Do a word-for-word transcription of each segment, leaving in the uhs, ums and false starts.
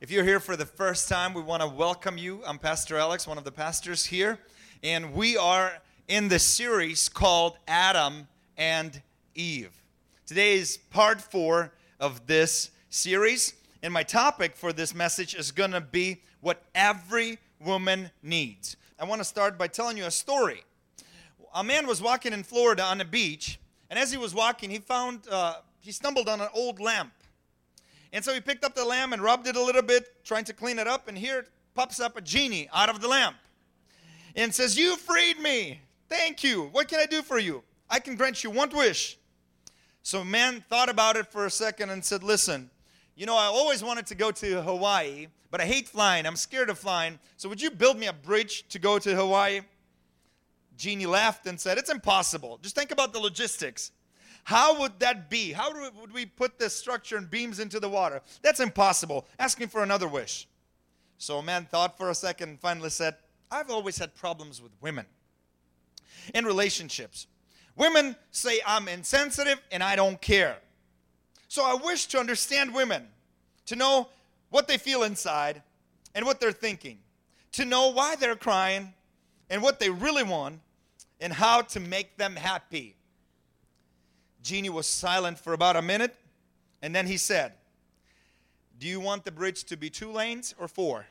If you're here for the first time, we want to welcome you. I'm Pastor Alex, one of the pastors here, and we are in the series called Adam and Eve. Today is part four of this series, and my topic for this message is going to be what every woman needs. I want to start by telling you a story. A man was walking in Florida on a beach, and as he was walking, he found, uh, he stumbled on an old lamp. And so he picked up the lamp and rubbed it a little bit, trying to clean it up, and here pops up a genie out of the lamp and says, "You freed me. Thank you. What can I do for you? I can grant you one wish." So man thought about it for a second and said, "Listen, you know, I always wanted to go to Hawaii, but I hate flying. I'm scared of flying. So would you build me a bridge to go to Hawaii?" Genie laughed and said, "It's impossible. Just think about the logistics. How would that be? How would we put this structure and beams into the water? That's impossible. Ask me for another wish." So a man thought for a second and finally said, "I've always had problems with women in relationships. Women say I'm insensitive and I don't care. So I wish to understand women, to know what they feel inside and what they're thinking, to know why they're crying and what they really want and how to make them happy." Genie was silent for about a minute, and then he said, "Do you want the bridge to be two lanes or four?"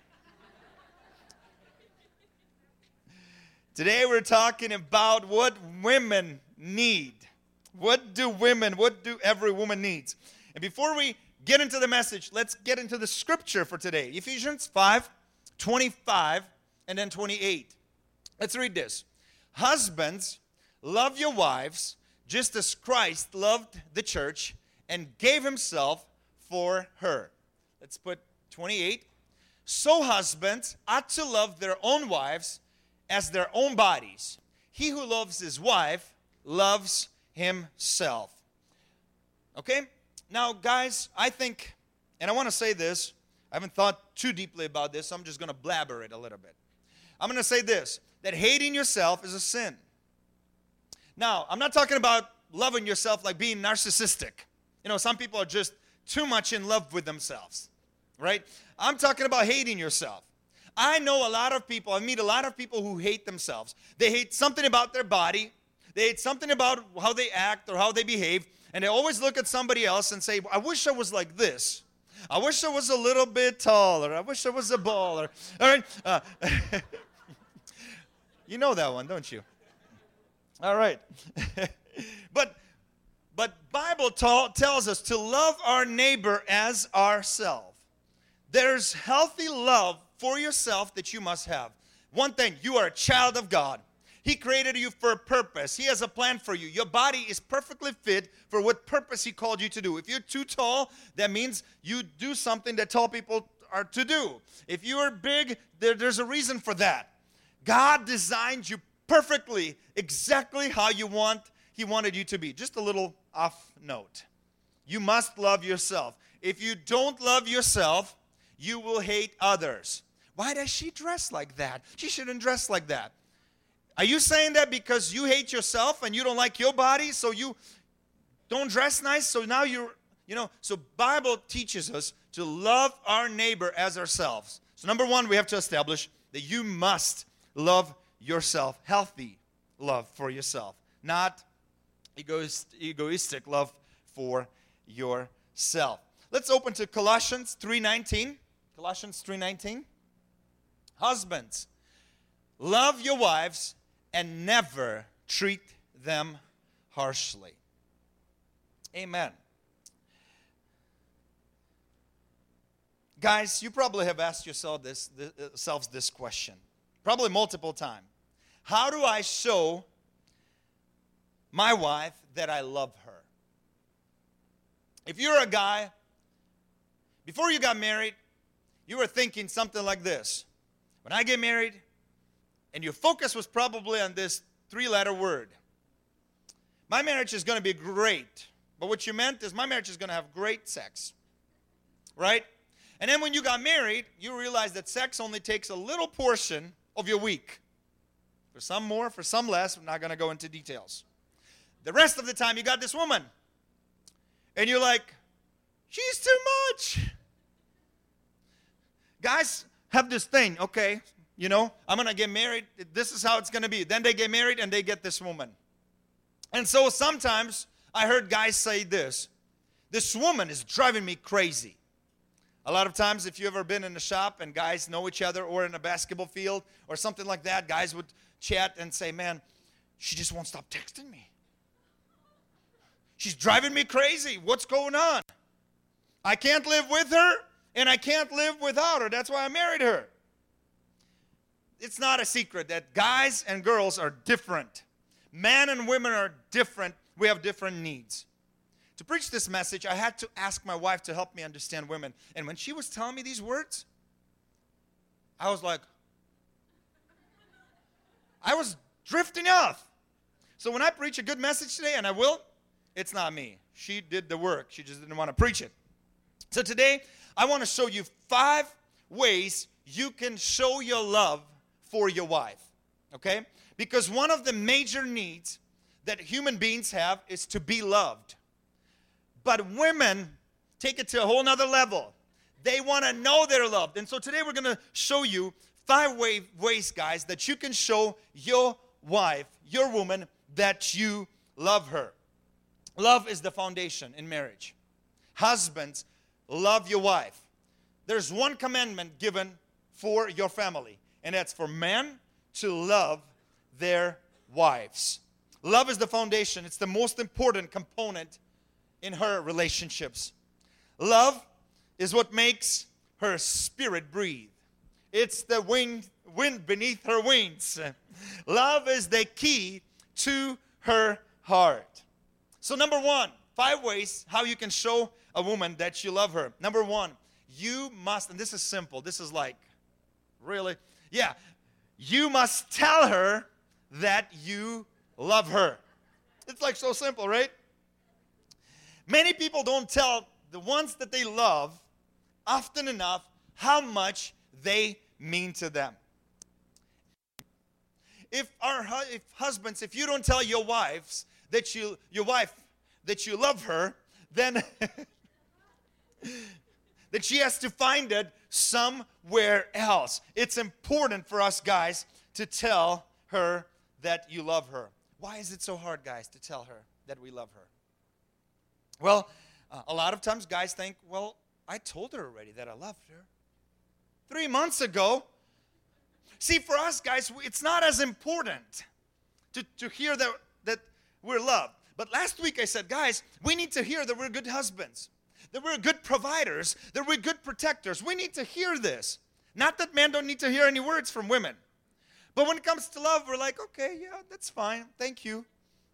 Today we're talking about what women need. What do women, what do every woman needs? And before we get into the message, let's get into the scripture for today. Ephesians five, twenty-five, and then twenty-eight. Let's read this. "Husbands, love your wives, just as Christ loved the church and gave himself for her." Let's put twenty-eight. "So husbands ought to love their own wives as their own bodies. He who loves his wife loves himself." Okay? Now, guys, I think, and I want to say this, I haven't thought too deeply about this, so I'm just going to blabber it a little bit. I'm going to say this, that hating yourself is a sin. Now, I'm not talking about loving yourself like being narcissistic. You know, some people are just too much in love with themselves, right? I'm talking about hating yourself. I know a lot of people, I meet a lot of people who hate themselves. They hate something about their body. They hate something about how they act or how they behave. And they always look at somebody else and say, "I wish I was like this. I wish I was a little bit taller. I wish I was a baller." All right? Uh, you know that one, don't you? All right. but but Bible ta- tells us to love our neighbor as ourselves. There's healthy love for yourself that you must have. One thing, you are a child of God. He created you for a purpose. He has a plan for you. Your body is perfectly fit for what purpose He called you to do. If you're too tall, that means you do something that tall people are to do. If you are big, there, there's a reason for that. God designed you perfectly, exactly how you want, He wanted you to be. Just a little off note. You must love yourself. If you don't love yourself, you will hate others. Why does she dress like that? She shouldn't dress like that. Are you saying that because you hate yourself and you don't like your body, so you don't dress nice, so now you're, you know, so Bible teaches us to love our neighbor as ourselves. So number one, we have to establish that you must love yourself, healthy love for yourself, not egoist, egoistic love for yourself. Let's open to Colossians three nineteen. Colossians three nineteen. "Husbands, love your wives and never treat them harshly." Amen. Guys, you probably have asked yourself this, yourselves this question, probably multiple times. How do I show my wife that I love her? If you're a guy, before you got married, you were thinking something like this: when I get married, and your focus was probably on this three-letter word, my marriage is going to be great. But what you meant is my marriage is going to have great sex, right? And then when you got married, you realized that sex only takes a little portion of your week. For some more, for some less. I'm not going to go into details. The rest of the time, you got this woman. And you're like, she's too much. guys have this thing, okay, you know, I'm going to get married. This is how it's going to be. Then they get married and they get this woman. And so sometimes I heard guys say this, this woman is driving me crazy. A lot of times, if you've ever been in a shop and guys know each other, or in a basketball field or something like that, guys would chat and say, man, she just won't stop texting me. She's driving me crazy. What's going on? I can't live with her, and I can't live without her. That's why I married her. It's not a secret that guys and girls are different. Men and women are different. We have different needs. To preach this message, I had to ask my wife to help me understand women. And when she was telling me these words, I was like, I was drifting off. So when I preach a good message today, and I will, it's not me. She did the work. She just didn't want to preach it. So today, I want to show you five ways you can show your love for your wife. Okay? Because one of the major needs that human beings have is to be loved. But women take it to a whole nother level. They want to know they're loved. And so today we're going to show you five way, ways, guys, that you can show your wife, your woman, that you love her. Love is the foundation in marriage. Husbands, love your wife. There's one commandment given for your family, and that's for men to love their wives. Love is the foundation. It's the most important component in her relationships. Love is what makes her spirit breathe. It's the wind, wind beneath her wings. Love is the key to her heart. So number one, five ways how you can show a woman that you love her. Number one, you must, and this is simple. This is like, really? Yeah. You must tell her that you love her. It's like so simple, right? Many people don't tell the ones that they love often enough how much they mean to them. If our if husbands, if you don't tell your wives that you your wife that you love her, then that she has to find it somewhere else. It's important for us guys to tell her that you love her. Why is it so hard, guys, to tell her that we love her? Well, uh, a lot of times guys think, well, I told her already that I loved her three months ago. See, for us guys, it's not as important to, to hear that, that we're loved. But last week I said, guys, we need to hear that we're good husbands, that we're good providers, that we're good protectors. We need to hear this. Not that men don't need to hear any words from women. But when it comes to love, we're like, okay, yeah, that's fine. Thank you.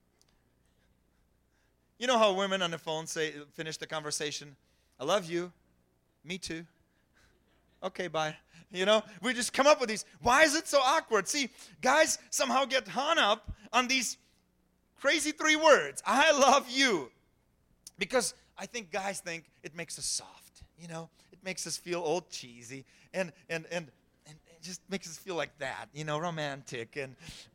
You know how women on the phone say, finish the conversation, I love you. Me too. Okay, bye. You know, we just come up with these. Why is it so awkward? See, guys somehow get hung up on these crazy three words. I love you. Because I think guys think it makes us soft. You know, it makes us feel old cheesy. And, and, and, and it just makes us feel like that, you know, romantic. And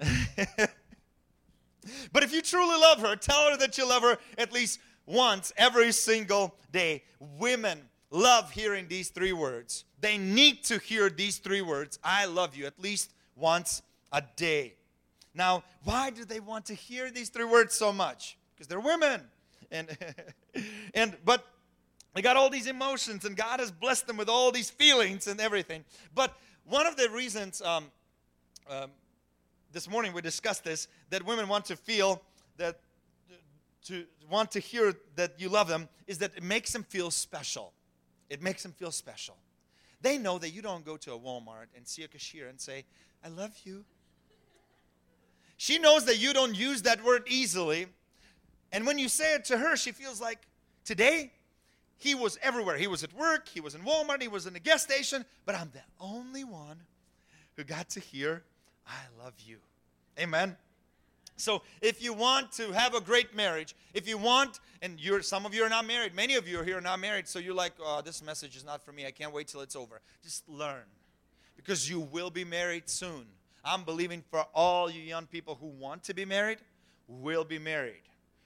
but if you truly love her, tell her that you love her at least once every single day. Women love hearing these three words. They need to hear these three words, I love you, at least once a day. Now, why do they want to hear these three words so much? Because they're women. And, and but they got all these emotions, and God has blessed them with all these feelings and everything. But one of the reasons, um, um, this morning we discussed this, that women want to feel that, to want to hear that you love them, is that it makes them feel special. It makes them feel special. They know that you don't go to a Walmart and see a cashier and say, I love you. She knows that you don't use that word easily. And when you say it to her, she feels like, today, he was everywhere. He was at work, he was in Walmart, he was in a gas station, but I'm the only one who got to hear, I love you. Amen. So if you want to have a great marriage, if you want, and you're some of you are not married, many of you are here are not married, so you're like, oh, this message is not for me. I can't wait till it's over. Just learn, because you will be married soon. I'm believing for all you young people who want to be married, will be married.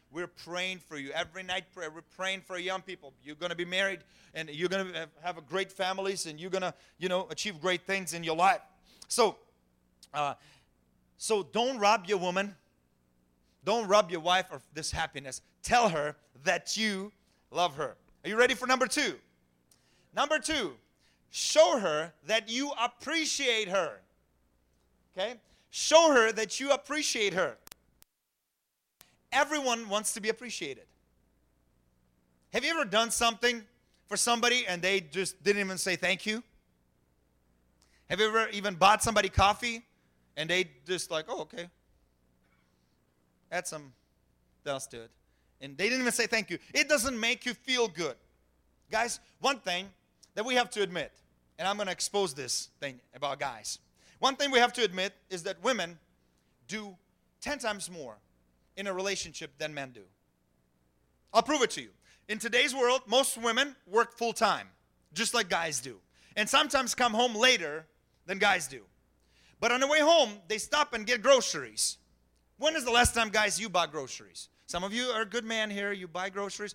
we're praying for you. Every night prayer, we're praying for young people. You're going to be married, and you're going to have a great families, and you're going to, you know, achieve great things in your life. So, uh, so don't rob your woman. Don't rob your wife of this happiness. Tell her that you love her. Are you ready for number two? Number two, show her that you appreciate her. Okay? Show her that you appreciate her. Everyone wants to be appreciated. Have you ever done something for somebody and they just didn't even say thank you? Have you ever even bought somebody coffee and they just like, oh, okay. Add some else to it. And they didn't even say thank you. It doesn't make you feel good. Guys, one thing that we have to admit, and I'm going to expose this thing about guys. One thing we have to admit is that women do ten times more in a relationship than men do. I'll prove it to you. In today's world, most women work full time, just like guys do. And sometimes come home later than guys do. But on the way home, they stop and get groceries. When is the last time, guys, you bought groceries? Some of you are a good man here. You buy groceries.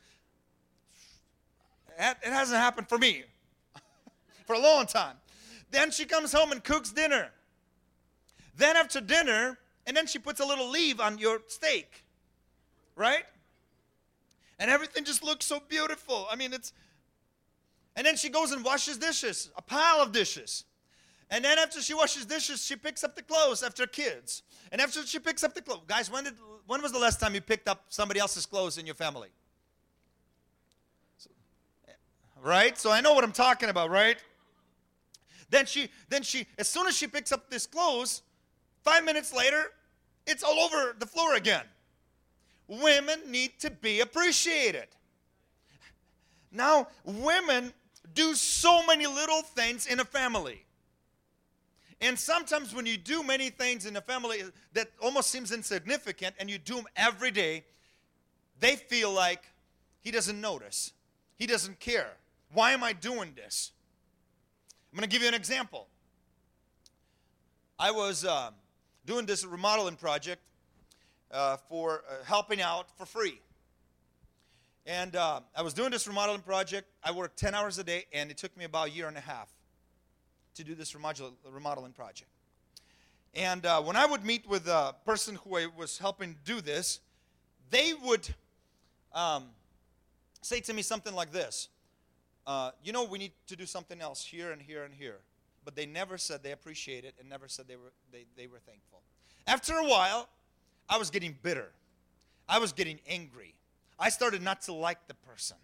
It hasn't happened for me for a long time. Then she comes home and cooks dinner. Then after dinner, and then she puts a little leaf on your steak, right? And everything just looks so beautiful. I mean, it's, and then she goes and washes dishes, a pile of dishes. And then after she washes dishes, she picks up the clothes after kids. And after she picks up the clothes, guys, when did when was the last time you picked up somebody else's clothes in your family? So, right? So I know what I'm talking about, right? Then she, then she, as soon as she picks up this clothes, five minutes later, it's all over the floor again. Women need to be appreciated. Now, women do so many little things in a family. And sometimes when you do many things in a family that almost seems insignificant and you do them every day, they feel like he doesn't notice. He doesn't care. Why am I doing this? I'm going to give you an example. I was uh, doing this remodeling project uh, for uh, helping out for free. And uh, I was doing this remodeling project. I worked ten hours a day, and it took me about a year and a half to do this remodeling project. And uh, when I would meet with a person who I was helping do this, they would um, say to me something like this. Uh, you know, we need to do something else here and here and here. But they never said they appreciate it and never said they were, they, they were thankful. After a while, I was getting bitter. I was getting angry. I started not to like the person.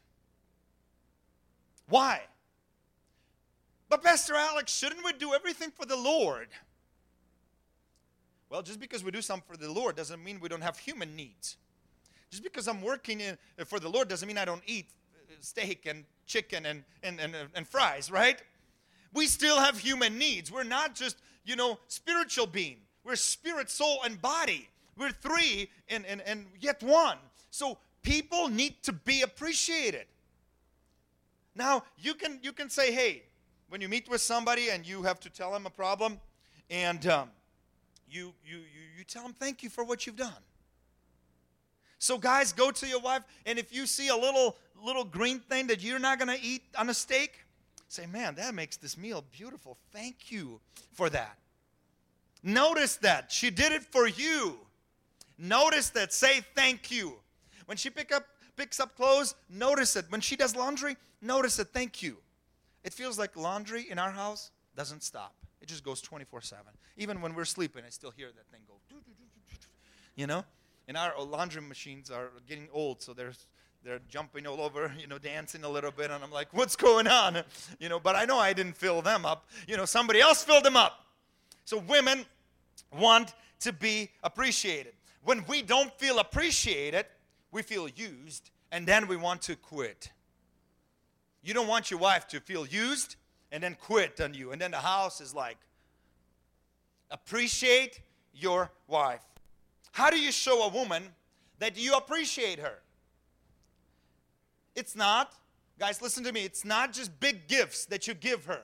Why? But Pastor Alex, shouldn't we do everything for the Lord? Well, just because we do something for the Lord doesn't mean we don't have human needs. Just because I'm working in, for the Lord doesn't mean I don't eat steak and chicken and, and, and, and fries, right? We still have human needs. We're not just, you know, spiritual being. We're spirit, soul, and body. We're three and, and, and yet one. So people need to be appreciated. Now, you can you can say, hey, when you meet with somebody and you have to tell them a problem, and um, you, you, you, you tell them thank you for what you've done. So guys, go to your wife, and if you see a little little green thing that you're not going to eat on a steak, say, man, that makes this meal beautiful. Thank you for that. Notice that. She did it for you. Notice that. Say thank you. When she pick up, picks up clothes, notice it. When she does laundry, notice it. Thank you. It feels like laundry in our house doesn't stop. It just goes twenty-four seven. Even when we're sleeping, I still hear that thing go. You know? And our laundry machines are getting old, so they're, they're jumping all over, you know, dancing a little bit. And I'm like, what's going on? You know, but I know I didn't fill them up. You know, somebody else filled them up. So women want to be appreciated. When we don't feel appreciated, we feel used, and then we want to quit. You don't want your wife to feel used and then quit on you. And then the house is like, appreciate your wife. How do you show a woman that you appreciate her? It's not, guys, listen to me, it's not just big gifts that you give her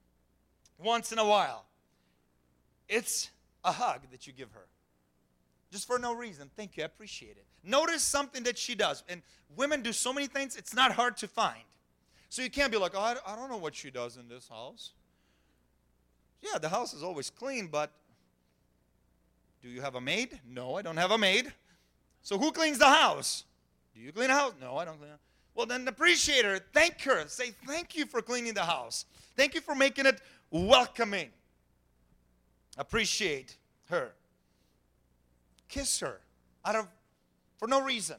once in a while. It's a hug that you give her. Just for no reason. Thank you. I appreciate it. Notice something that she does. And women do so many things, it's not hard to find. So you can't be like, oh, I I don't know what she does in this house. Yeah, the house is always clean, but do you have a maid? No, I don't have a maid. So who cleans the house? Do you clean the house? No, I don't clean the house. Well, then appreciate her. Thank her. Say, thank you for cleaning the house. Thank you for making it welcoming. Appreciate her. Kiss her out of, for no reason.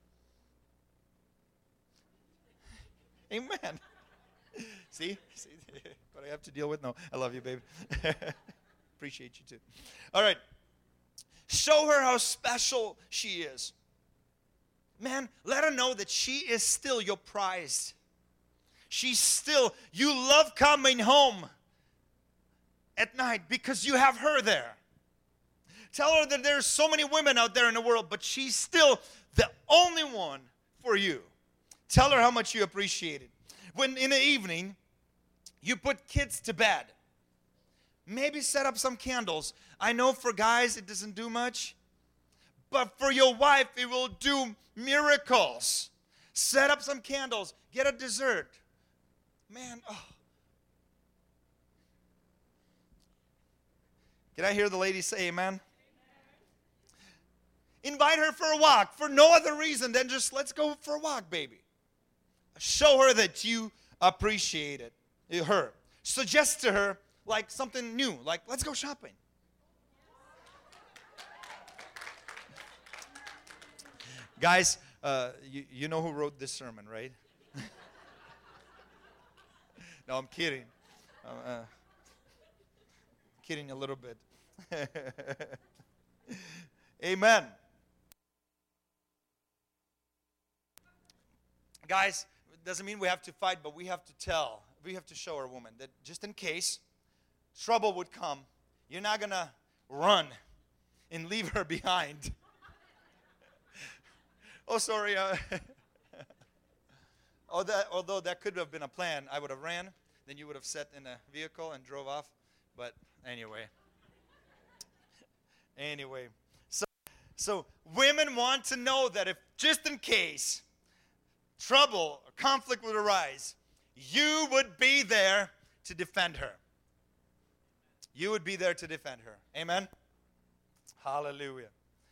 Amen. See? See what I have to deal with? No, I love you, baby. Appreciate you too. All right. Show her how special she is. Man, let her know that she is still your prize. She's still, you love coming home at night because you have her there. Tell her that there's so many women out there in the world, but she's still the only one for you. Tell her how much you appreciate it. When in the evening, you put kids to bed, maybe set up some candles. I know for guys it doesn't do much, but for your wife it will do miracles. Set up some candles. Get a dessert. Man, oh. Can I hear the ladies say amen? Invite her for a walk for no other reason than just let's go for a walk, baby. Show her that you appreciate it. Her. Suggest to her like something new, like let's go shopping. Guys, uh, you, you know who wrote this sermon, right? No, I'm kidding. I'm uh, kidding a little bit. Amen. Guys, it doesn't mean we have to fight, but we have to tell. We have to show our woman that just in case trouble would come, you're not going to run and leave her behind. Oh, sorry. Uh, oh, that, although that could have been a plan, I would have ran. Then you would have sat in a vehicle and drove off. But anyway. Anyway. So, so women want to know that if just in case trouble or conflict would arise, you would be there to defend her. You would be there to defend her. Amen? Hallelujah.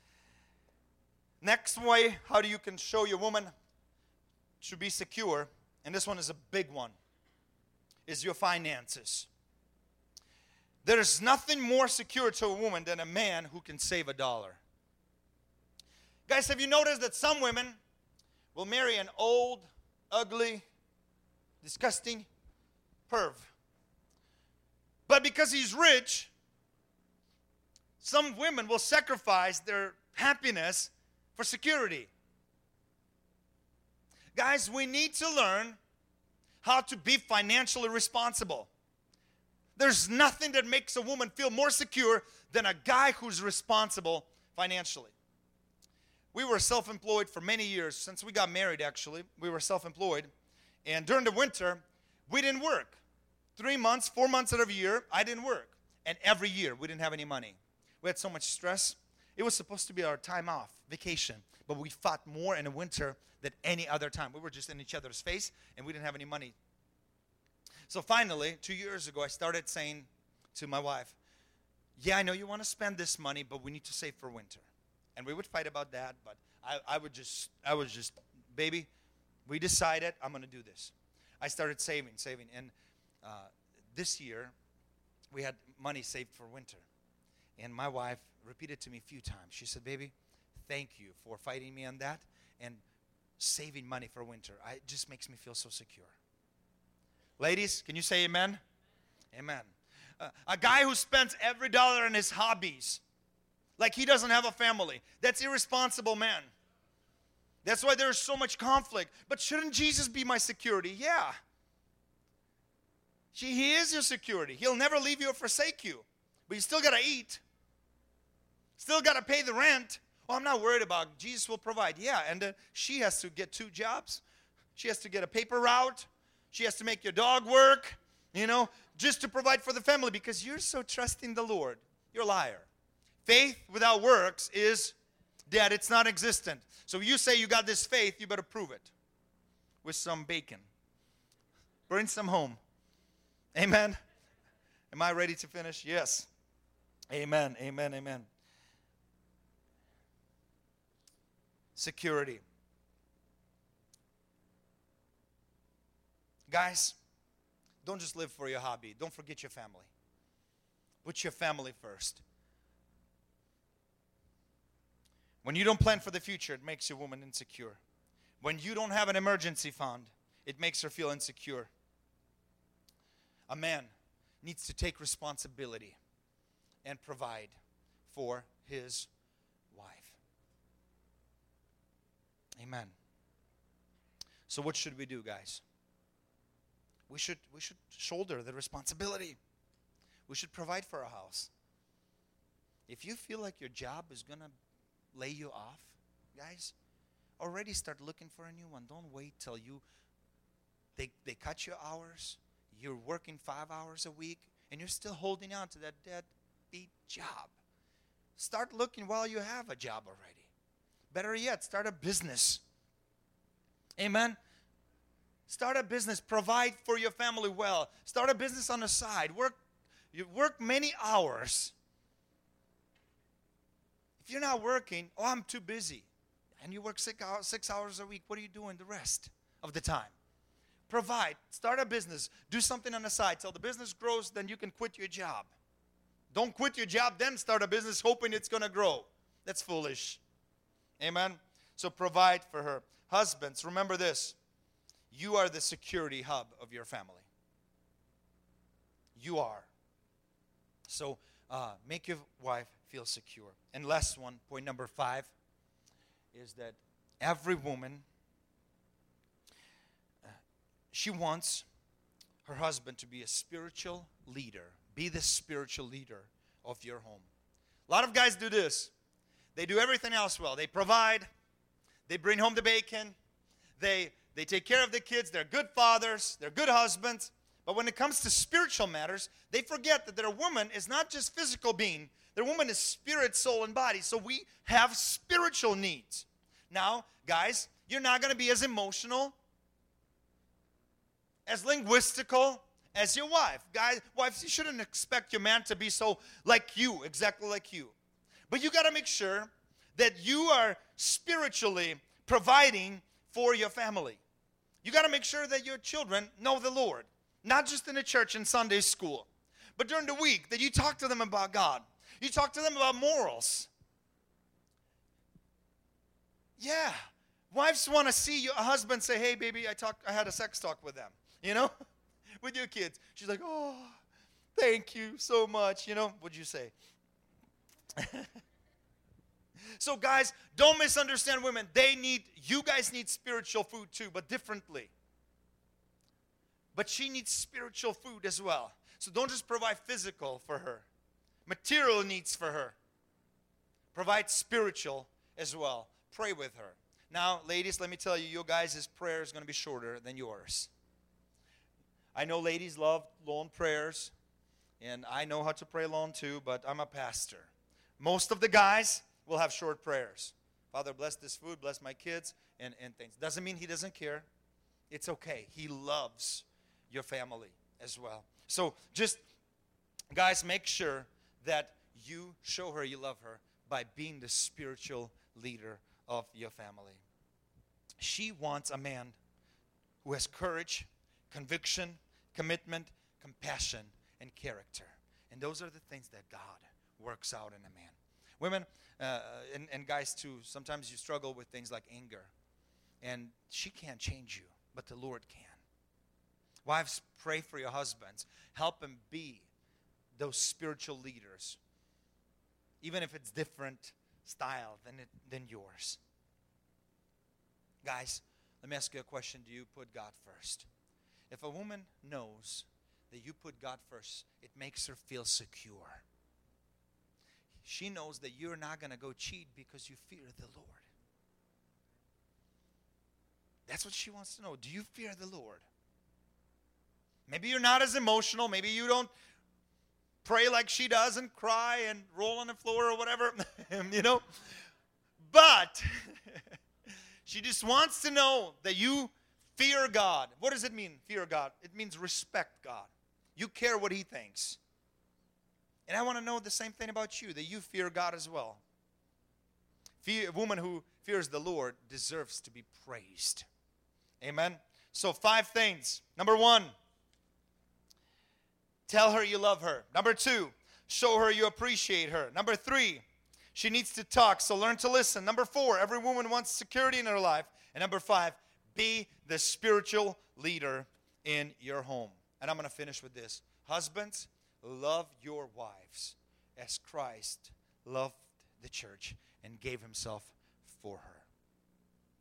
Next way, how do you can show your woman to be secure, and this one is a big one, is your finances. There is nothing more secure to a woman than a man who can save a dollar. Guys, have you noticed that some women will marry an old, ugly, disgusting perv? But because he's rich, some women will sacrifice their happiness for security. Guys, we need to learn how to be financially responsible. There's nothing that makes a woman feel more secure than a guy who's responsible financially. We were self-employed for many years. Since we got married, actually, we were self-employed. And during the winter, we didn't work. Three months, four months out of a year, I didn't work. And every year, we didn't have any money. We had so much stress. It was supposed to be our time off, vacation. But we fought more in the winter than any other time. We were just in each other's face, and we didn't have any money. So finally, two years ago, I started saying to my wife, yeah, I know you want to spend this money, but we need to save for winter. And we would fight about that, but I, I would just, I was just, baby, we decided I'm going to do this. I started saving, saving. And uh, this year, we had money saved for winter. And my wife repeated to me a few times. She said, baby, thank you for fighting me on that and saving money for winter. I, it just makes me feel so secure. Ladies, can you say amen? Amen. Uh, a guy who spends every dollar on his hobbies like he doesn't have a family, that's irresponsible man. That's why there's so much conflict. But shouldn't Jesus be my security? Yeah. He is your security. He'll never leave you or forsake you. But you still got to eat. Still got to pay the rent. Well, I'm not worried about Jesus will provide. Yeah, and uh, she has to get two jobs. She has to get a paper route. She has to make your dog work, you know, just to provide for the family because you're so trusting the Lord. You're a liar. Faith without works is dead. It's not existent. So you say you got this faith, you better prove it with some bacon. Bring some home. Amen. Am I ready to finish? Yes. Amen. Amen. Amen. Security. Guys, don't just live for your hobby. Don't forget your family. Put your family first. When you don't plan for the future, it makes your woman insecure. When you don't have an emergency fund, it makes her feel insecure. A man needs to take responsibility and provide for his wife. Amen. So what should we do, guys? We should we should shoulder the responsibility. We should provide for our house. If you feel like your job is going to lay you off, guys, already start looking for a new one. Don't wait till you they they cut your hours. You're working five hours a week and you're still holding on to that deadbeat job. Start looking while you have a job already. Better yet, start a business. Amen. Start a business. Provide for your family well. Start a business on the side. Work, you work many hours. If you're not working, oh, I'm too busy. And you work six hours, six hours a week. What are you doing the rest of the time? Provide. Start a business. Do something on the side. Till the business grows, then you can quit your job. Don't quit your job, then start a business hoping it's going to grow. That's foolish. Amen? So provide for her. Husbands, remember this. You are the security hub of your family. You are. So uh, make your wife feel secure. And last one, point number five, is that every woman, uh, she wants her husband to be a spiritual leader. Be the spiritual leader of your home. A lot of guys do this. They do everything else well. They provide. They bring home the bacon. They They take care of the kids. They're good fathers. They're good husbands. But when it comes to spiritual matters, they forget that their woman is not just physical being. Their woman is spirit, soul, and body. So we have spiritual needs. Now, guys, you're not going to be as emotional, as linguistical as your wife. Guys, wives, you shouldn't expect your man to be so like you, exactly like you. But you got to make sure that you are spiritually providing for your family. You got to make sure that your children know the Lord. Not just in the church and Sunday school, but during the week that you talk to them about God. You talk to them about morals. Yeah. Wives want to see your husband say, hey, baby, I talked, I had a sex talk with them. You know? With your kids. She's like, oh, thank you so much. You know, what'd you say? So guys, don't misunderstand women. They need, you guys need spiritual food too, but differently. But she needs spiritual food as well. So don't just provide physical for her. Material needs for her. Provide spiritual as well. Pray with her. Now, ladies, let me tell you, your guys' prayer is going to be shorter than yours. I know ladies love long prayers, and I know how to pray long too, but I'm a pastor. Most of the guys will have short prayers. Father, bless this food, bless my kids, and, and things. Doesn't mean he doesn't care. It's okay. He loves your family as well. So just, guys, make sure that you show her you love her by being the spiritual leader of your family. She wants a man who has courage, conviction, commitment, compassion, and character. And those are the things that God works out in a man. Women, uh, and, and guys too, sometimes you struggle with things like anger. And she can't change you, but the Lord can. Wives, pray for your husbands. Help them be those spiritual leaders. Even if it's different style than, it, than yours. Guys, let me ask you a question. Do you put God first? If a woman knows that you put God first, it makes her feel secure. She knows that you're not going to go cheat because you fear the Lord. That's what she wants to know. Do you fear the Lord? Maybe you're not as emotional. Maybe you don't pray like she does and cry and roll on the floor or whatever, you know. but she just wants to know that you fear God. What does it mean, fear God? It means respect God. You care what He thinks. And I want to know the same thing about you, that you fear God as well. Fear, a woman who fears the Lord deserves to be praised. Amen? So five things. Number one, tell her you love her. Number two, show her you appreciate her. Number three, she needs to talk, so learn to listen. Number four, every woman wants security in her life. And number five, be the spiritual leader in your home. And I'm going to finish with this. Husbands, love your wives as Christ loved the church and gave himself for her.